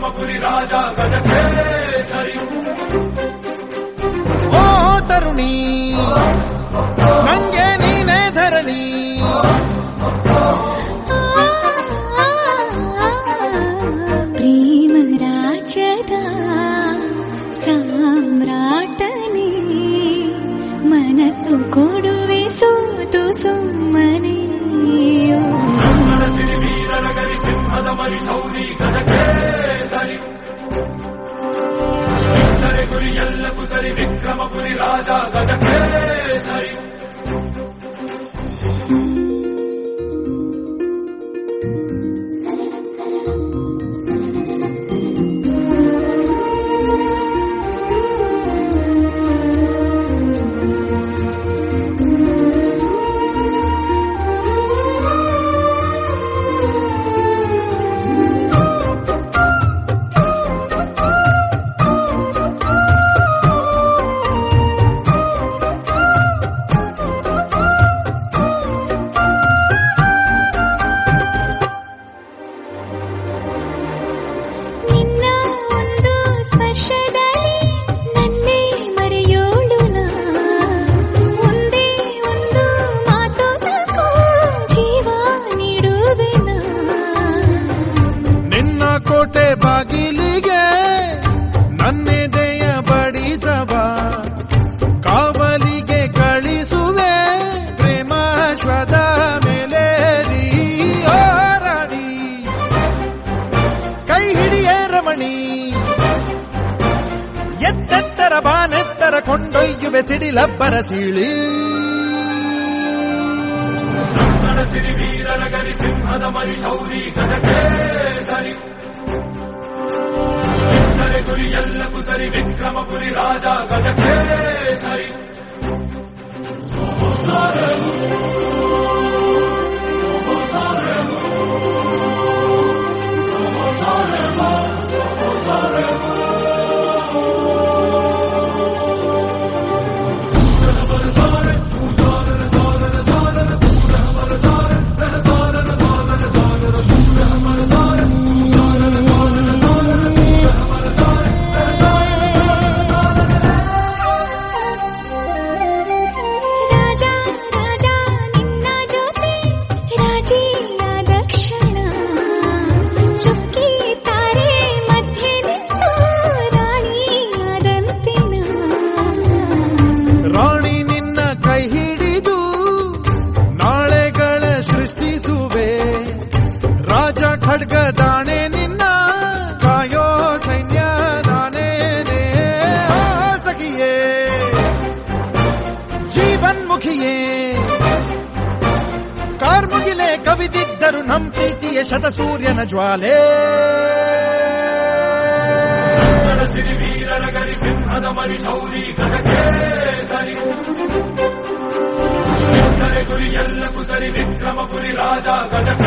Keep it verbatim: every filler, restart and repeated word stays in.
ವಿಕ್ರಮಪುರಿ ರಾಜ ಗಜಕೇಸರಿ. ಓ ತರುಣಿ ನಂಗೆ ನೀನೇ ಧರಣಿ, ಪ್ರೇಮ ರಾಜದ ಸಾಮ್ರಾಟನೇ, ಮನಸ್ಸು ಕೊಡುವೆ ಸೋತು ಸುಮ್ಮನೆ. ಕನ್ನಡ ಸಿರಿ ವೀರರ ಗರಿ ಸಿಂಹದ ಮರಿ ಶೌರಿ ಗಜಕೇಸರಿ. ಎಂದರೆ ಗುರಿ ಎಲ್ಲಕ್ಕೂ ಸರಿ ವಿಕ್ರಮಪುರಿ ರಾಜ ಗಜಕೇಸರಿ. ಕೋಟೆ ಬಾಗಿಲಿಗೆ ನನ್ನೆದೆಯ ಬಡಿದವ ಕಾವಲಿಗೆ ಕಳಿಸುವೆ ಪ್ರೇಮಾಶ್ವದ ಮೇಲೆ ರಾಣಿ, ಕೈ ಹಿಡಿಯೇ ರಮಣಿ, ಎತ್ತೆತ್ತರ ಬಾನೆತ್ತರ ಕೊಂಡೊಯ್ಯುವೆ ಸಿಡಿಲಬ್ಬರ ಸೀಳಿ. ಕನ್ನಡ ಸಿರಿ ವೀರರ ಗರಿ ಸಿಂಹದ ಮರಿ ಶೌರಿ ಗಜಕೇಸರಿ. ಎಂದರೆ ಗುರಿ ಎಲ್ಲಕ್ಕೂ ಸರಿ ವಿಕ್ರಮಪುರಿ ರಾಜ ಗಜಕೇಸರಿ. ರಾಣಿ ನಿನ್ನ ಕೈ ಹಿಡಿದು ನಾಳೆಗಳ ಸೃಷ್ಟಿಸುವೆ, ರಾಜ ಖಡ್ಗ ದಾಣೆ ನಿನ್ನ ಕಾಯೋ ಸೈನ್ಯ ನಾನೇನೇ. ಸಖಿಯೇ ಜೀವನ್ಮುಖಿಯೇ ಕಾರ್ಮುಗಿಲೆ ಕವಿದಿದ್ದರು ನಮ್ ಪ್ರೀತಿಯ ಶತಸೂರ್ಯನ ಜ್ವಾಲೆ. ಸಿರಿ ವೀರರ ಗರಿ ಸಿಂಹದ ಮರಿ ಶೌರಿ ಗಜಕೇಸರಿ. ಎಂದರೆ ಗುರಿ ಎಲ್ಲಕ್ಕೂ ಸರಿ ವಿಕ್ರಮಪುರಿ ರಾಜ ಗಜ